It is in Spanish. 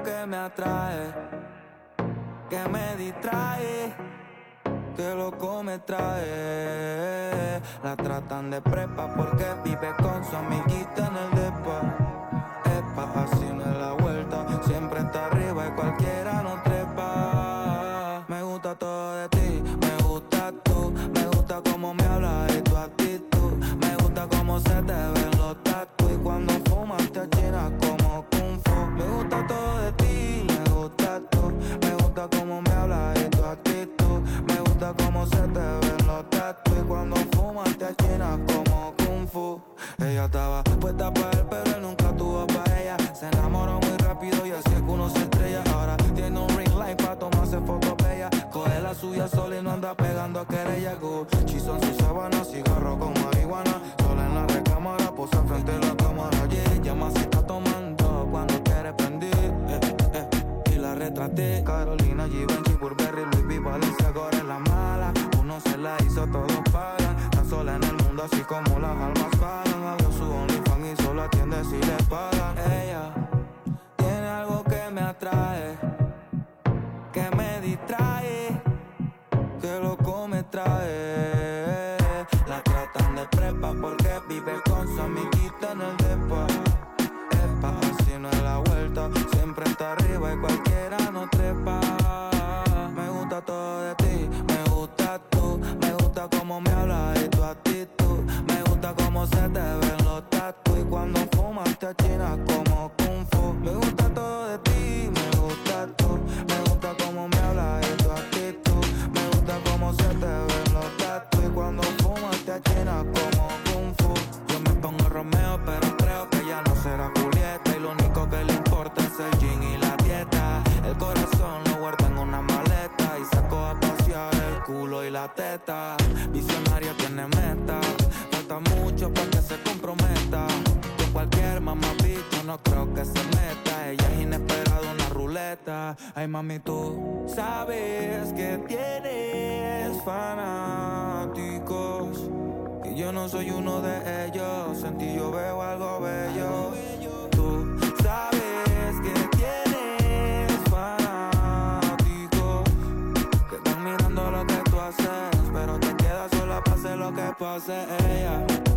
que me atrae, que me distrae, que loco me trae. La tratan de prepa porque vive con su amiguita en el depa. Epa, así no es la vuelta, siempre está arriba y cualquiera no trepa. Me gusta todo de ti, me gusta tú, me gusta cómo me hablas y tu actitud. Me gusta cómo se te ven los tatu y cuando fumas te achinas como Kung Fu. Me gusta todo de ti, me gusta tú, me gusta cómo me hablas y tu actitud. Me gusta cómo se te ven los tatu y cuando fumas te achinas como Kung Fu. Ella estaba puesta para él, pero él nunca tuvo para ella. Se enamoró muy rápido y así es que uno se estrella. Ahora tiene un ring light para tomarse fotos bellas. Coge la suya sola y no anda pegando a querella. Gucci son sus sábanas, cigarro con marihuana. Sola en la recámara, posa frente a la cámara. Yeah, llama si está tomando cuando quiere prender. Y la retraté. Carolina, Givenchy, Burberry, Louis V, Valenciaga, ahora es la mala. Uno se la hizo, todos pagan. Tan sola en el mundo así como las almas pagan. Abrió su OnlyFans y solo atiende si le pagan. Ella tiene algo que me atrae, que me distrae, que loco me trae. La tratan de prepa porque vive con su amiguita en el depa. Epa, así no es la vuelta, siempre está arriba y cualquiera no trepa. Me gusta todo de ti, me gusta tú, me gusta cómo me hablas y tu actitud. Me gusta cómo se te ven los tatu y cuando fumas te achinas como Kung Fu. Me gusta todo de ti, me gusta tú, me gusta cómo me hablas y tu actitud. Me gusta cómo se te ven los tatu y cuando fumas te achinas como Kung Fu. Yo me pongo Romeo pero creo que ya no será Julieta y lo único que le importa es el gin y la dieta. El corazón lo guarda en una maleta y sacó a pasear el culo y la teta. Visionaria tiene meta, falta mucho para que se comprometa. Con cualquier mamabito no creo que se meta. Ella es inesperada, una ruleta. Ay mami, tú sabes que tienes fanáticos y yo no soy uno de ellos. En ti yo veo algo bello. Tú sabes que tienes fanáticos que están mirando lo que tú haces, pero te quedas sola, pase lo que pase. Ella